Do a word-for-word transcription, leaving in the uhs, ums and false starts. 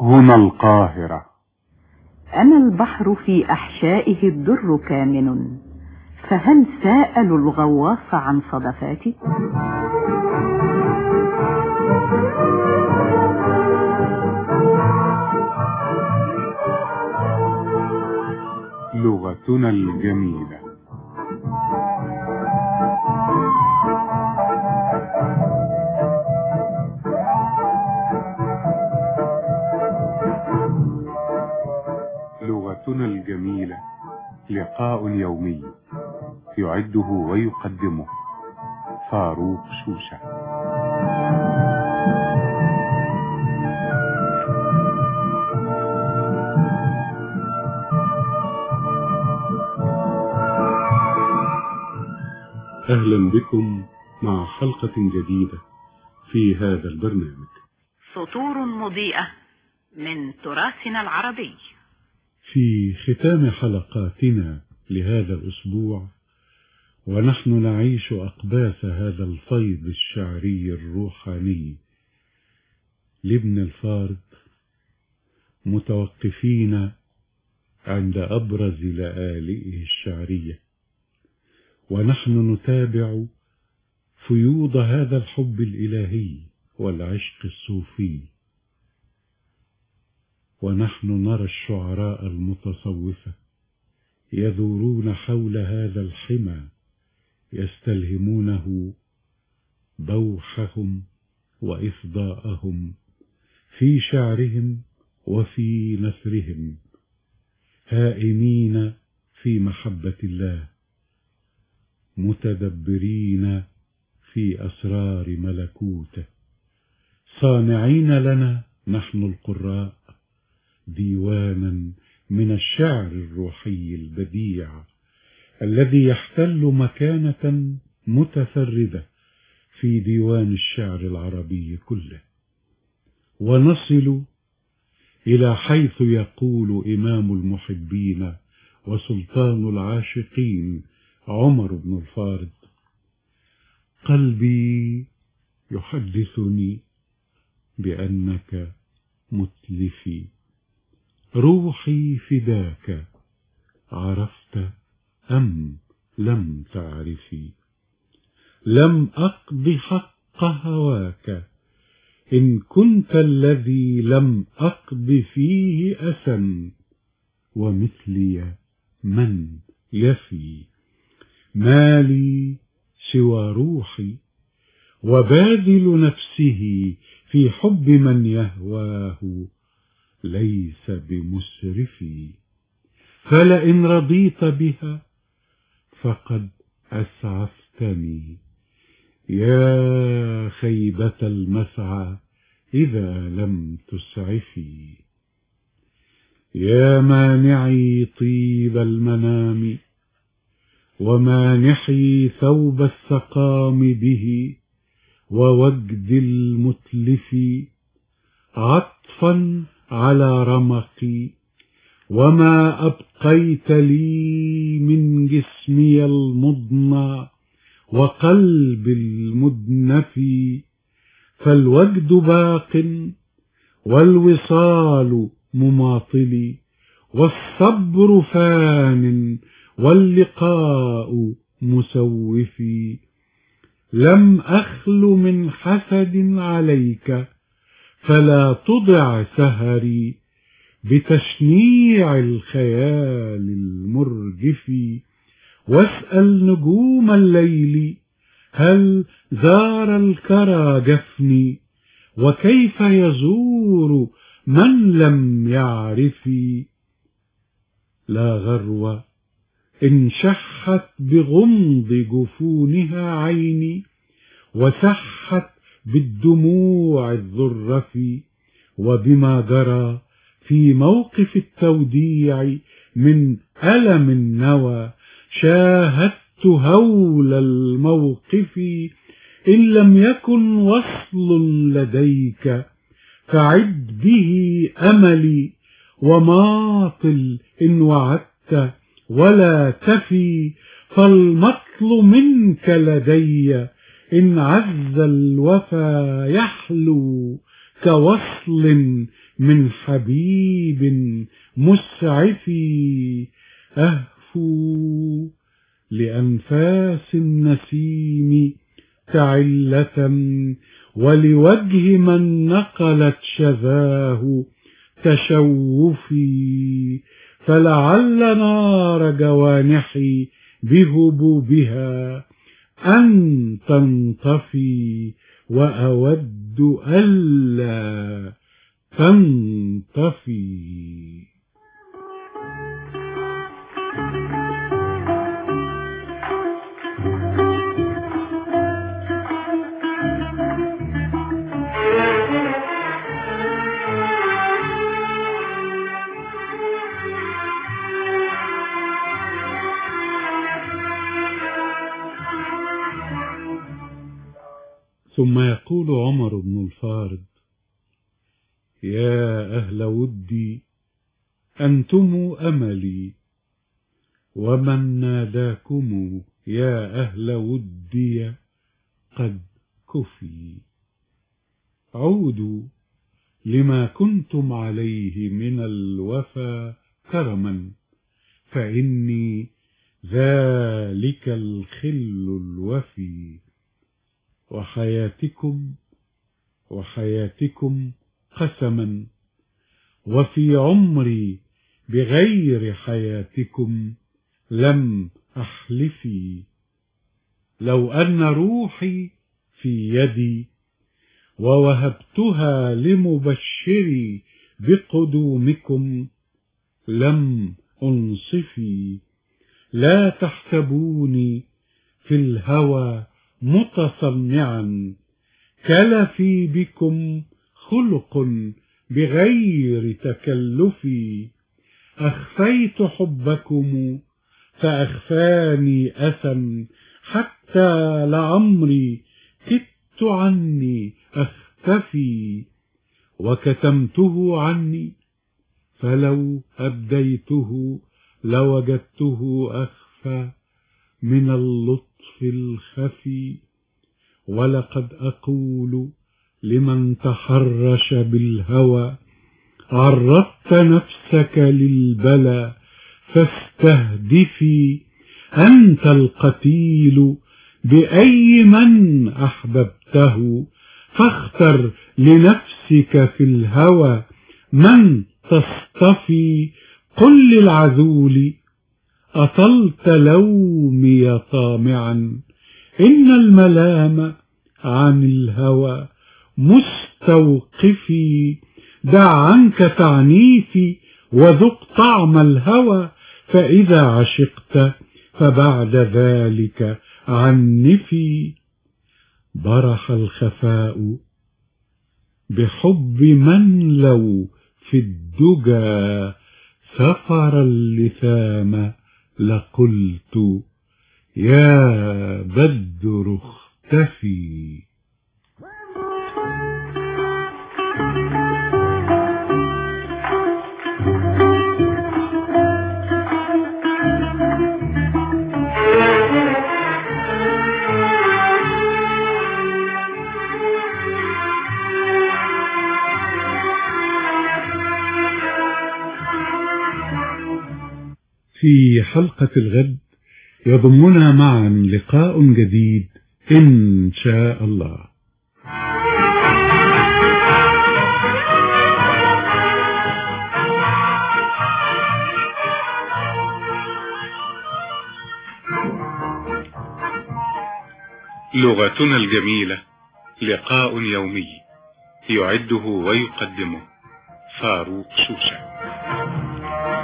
هنا القاهرة. أنا البحر في أحشائه الدر كامن، فهل سأل الغواص عن صدفاتي؟ لغتنا الجميلة. لغتنا الجميلة لقاء يومي يعده ويقدمه فاروق شوشة. أهلا بكم مع حلقة جديدة في هذا البرنامج. سطور مضيئة من تراثنا العربي. في ختام حلقاتنا لهذا الأسبوع ونحن نعيش أقباس هذا الفيض الشعري الروحاني لابن الفارض، متوقفين عند أبرز لآلئه الشعرية، ونحن نتابع فيوض هذا الحب الإلهي والعشق الصوفي، ونحن نرى الشعراء المتصوفة يدورون حول هذا الحمى يستلهمونه بوحهم وإفضاءهم في شعرهم وفي نثرهم، هائمين في محبة الله، متدبرين في أسرار ملكوته، صانعين لنا نحن القراء ديوانا من الشعر الروحي البديع الذي يحتل مكانة متفردة في ديوان الشعر العربي كله، ونصل إلى حيث يقول إمام المحبين وسلطان العاشقين عمر بن الفارض: قلبي يحدثني بأنك متلفي، روحي فداك، عرفت أم لم تعرفي، لم أقض حق هواك، إن كنت الذي لم أقض فيه أسا، ومثلي من يفي، ما لي سوى روحي، وباذل نفسه في حب من يهواه ليس بمسرفي، فلئن رضيت بها فقد أسعفتني، يا خيبة المسعى إذا لم تسعفي، يا مانعي طيب المنام ومانحي ثوب السقام به ووجد المتلف، عطفا على رمقي وما أبقيت لي من جسمي المضنى وقلب المدنف، فالوجد باق والوصال مماطل، والصبر فان واللقاء مسوف، لم أخل من حسد عليك فلا تضع سهري بتشنيع الخيال المرجف، واسأل نجوم الليل هل زار الكرى جفني، وكيف يزور من لم يعرف، لا غرو إن شحت بغمض جفونها عيني وسحت بالدموع الذرف، وبما جرى في موقف التوديع من ألم النوى شاهدت هول الموقف، إن لم يكن وصل لديك فعد به أملي، وماطل إن وعدت ولا تفي، فالمطل منك لدي إن عز الوفا يحلو كوصل من حبيب مسعف أهفو لأنفاس النسيم تعلة ولوجه من نقلت شذاه تشوفي فلعل نار جوانحي بهبوبها أن تنطفي وأود ألا تنطفي. ثم يقول عمر بن الفارض: يا أهل ودي أنتم أملي، ومن ناداكم يا أهل ودي قد كفي. عودوا لما كنتم عليه من الوفا كرما، فإني ذلك الخل الوفي. وحياتكم وحياتكم قسما، وفي عمري بغير حياتكم لم أحلفي. لو أن روحي في يدي ووهبتها لمبشري بقدومكم لم أنصفي. لا تحسبوني في الهوى متصنعا، كلفي بكم خلق بغير تكلفي. أخفيت حبكم فأخفاني أسا، حتى لعمري كدت عني أختفي. وكتمته عني، فلو أبديته لوجدته أخفى من اللطف الخفي. ولقد أقول لمن تحرش بالهوى: عرضت نفسك للبلى فاستهدفي. أنت القتيل بأي من أحببته، فاختر لنفسك في الهوى من تصطفي. قل للعذول: أطلت لومي طامعا، إن الملام عن الهوى مستوقفي. دع عنك تعنيفي وذق طعم الهوى، فإذا عشقت فبعد ذلك عنفي. برح الخفاء بحب من لو في الدجى سفر اللثام، لقلت يا بدر اختفي. في حلقة الغد يضمنا معا لقاء جديد إن شاء الله. لغتنا الجميلة، لقاء يومي يعده ويقدمه فاروق شوشة.